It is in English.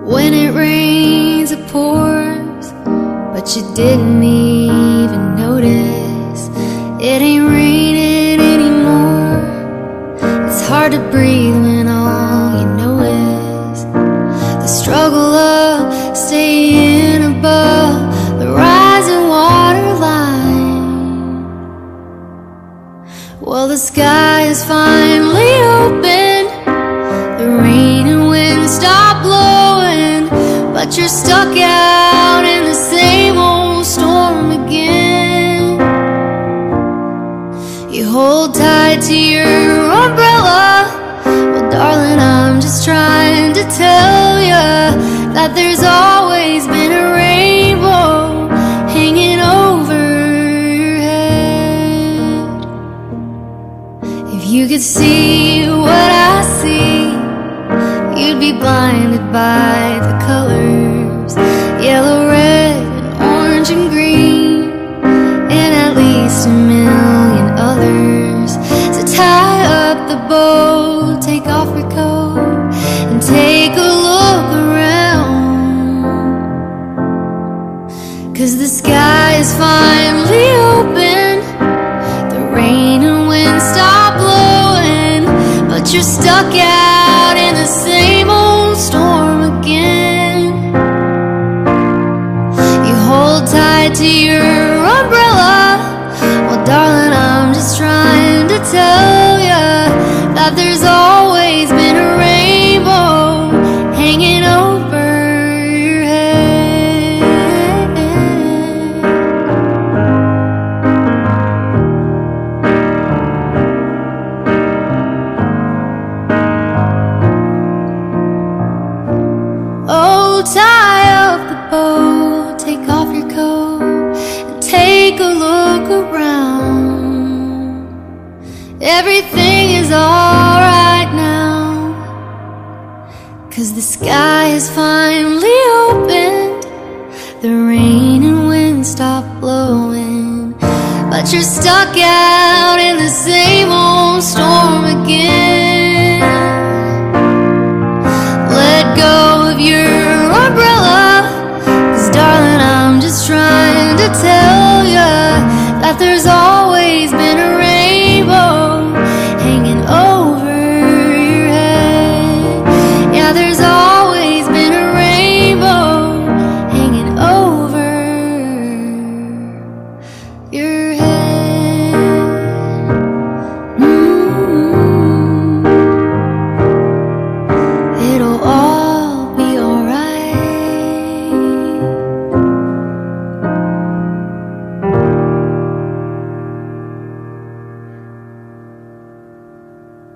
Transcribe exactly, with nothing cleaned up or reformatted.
When it rains, it pours, but you didn't even notice. It ain't raining anymore. It's hard to breathe when all you know is the struggle of staying above the rising water line. Well, the sky is finally open, the rain and wind stop blowing, but you're stuck out in the same old storm again. You hold tight to your umbrella. Well, darling, I'm just trying to tell you that there's always been a rainbow hanging over your head. If you could see what I see, you'd be blinded by the colors, yellow, red, and orange and green, and at least a million others. So tie up the bow, take off your coat, and take a look around, 'cause the sky is finally open, the rain and wind stop blowing, but you're stuck out in the same old storm again. You hold tight to your umbrella. Well, darling, I'm just trying to tell you that there's always been a rainbow hanging over your head. Oh, tie up the bow, take off your coat, and take a look around. Everything is alright now, 'cause the sky is finally opened, the rain and wind stop blowing, but you're stuck out in the same old storm again. Let go of your umbrella, 'cause darling, I'm just trying to tell you that there's always been a rainbow hanging over your head. Yeah, there's always been a rainbow hanging over your head.